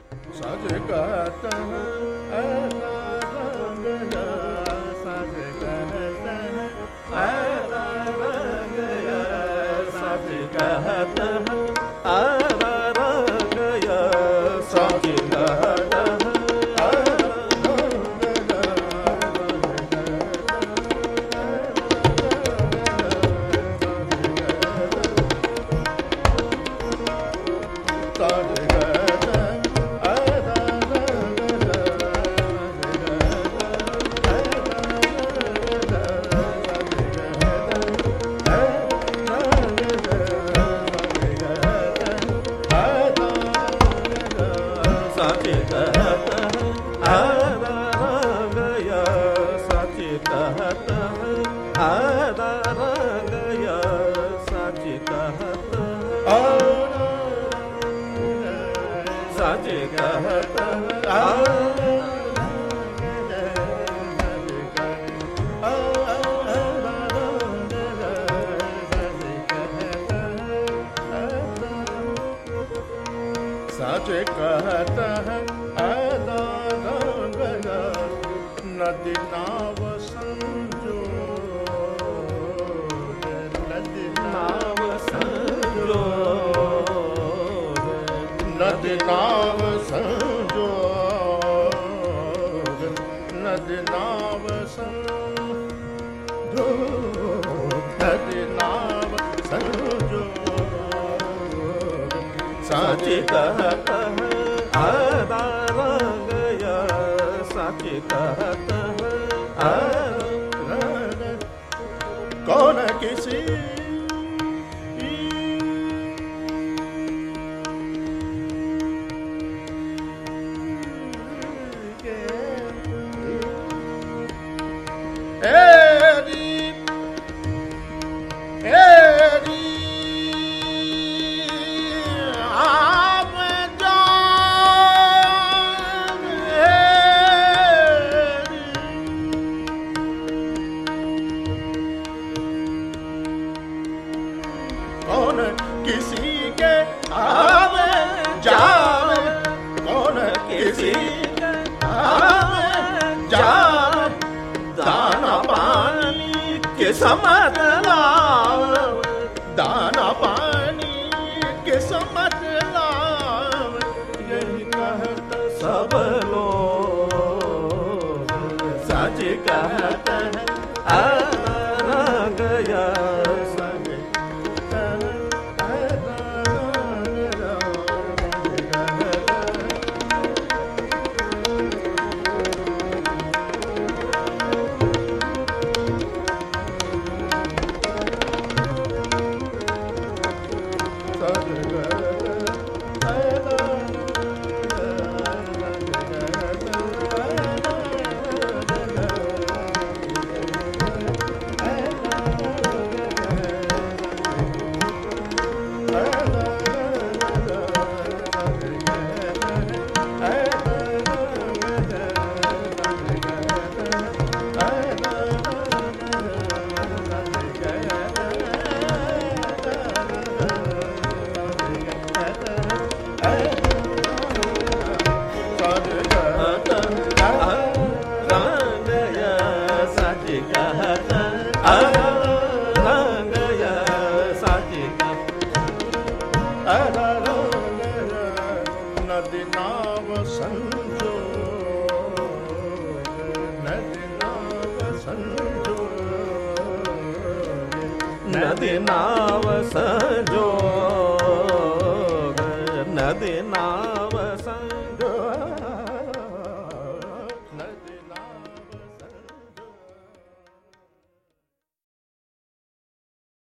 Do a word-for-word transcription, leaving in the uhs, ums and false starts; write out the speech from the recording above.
सज कहता है ऐसा रंग या सज कहता है ऐसा रंग या सज कहता है ऐसा रंग या सज कहता है सच कहता है ऐसा रंग या नदी नाव संजो नदी नाव संजो नदी नाव संजो नदी नाव संजो नदी नाव संजो सच कहता है ऐसा रंग या सच कहता है ऐसा रंग कौन किसी कौन किसी के आवे जावे कौन किसी के आवे जावे दाना पानी के समझ लाव दाना पानी के समझ लाव यही कहता सब लोग सच कहता है रंग या नदी नाव संजो नदी नाव संजो नदी नाव संजो नदी नाव